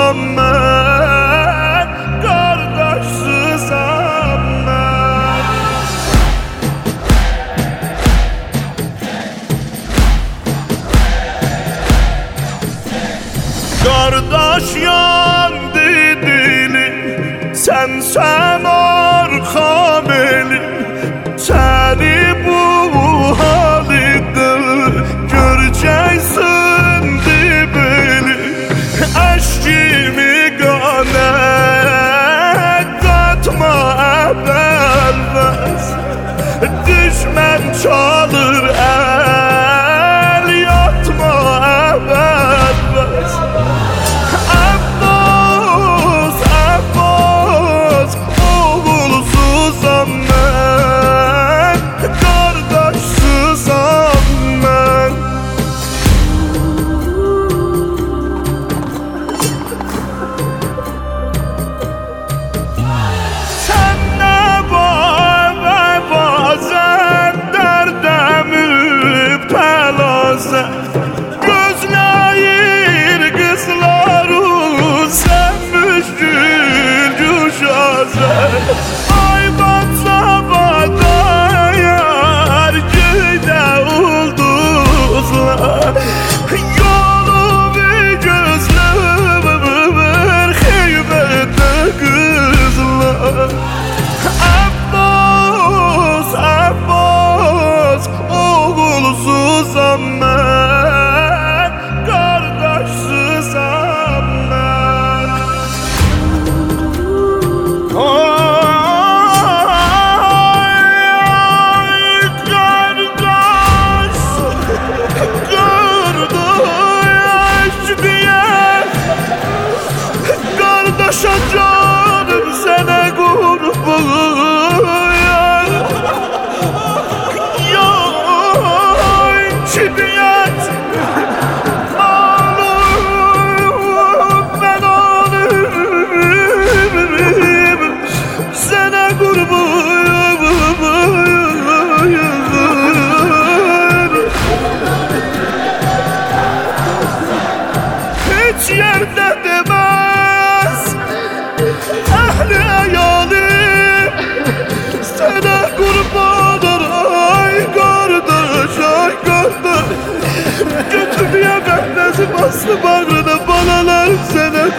Kardeşsizam mən, kardeşsizam mən. Kardeş yandı dilim, sen arkam elim. Seni bu halde göreceksin dibini. Eşkimi gane katma ebelmez. Düşman çalır el, yatma ebelmez. Abbas, Abbas, oğulsuzam mən, kardeşsizam mən. Sen ne var ve bazen derde müptelasın. Gözləyir qızları sen müşkül düşəsən. Ay batsavada yar göydə ulduzlar. Yolu bir gözlümür xeybətdə qızlar. Abbas, Abbas, oğulsuzam mən, kardeşsizam mən. Ay kardeş, kardeş diye, kardeşe canım sana kurban. Yoy çidiyet, ağlarım ben ağlarım, sana kurban. Hiç yerde demez ehli hayalim, sana kurbanlar. Ay kardeş, ay kardeş, götürmeye bendesi bastı bağrına, balalar sana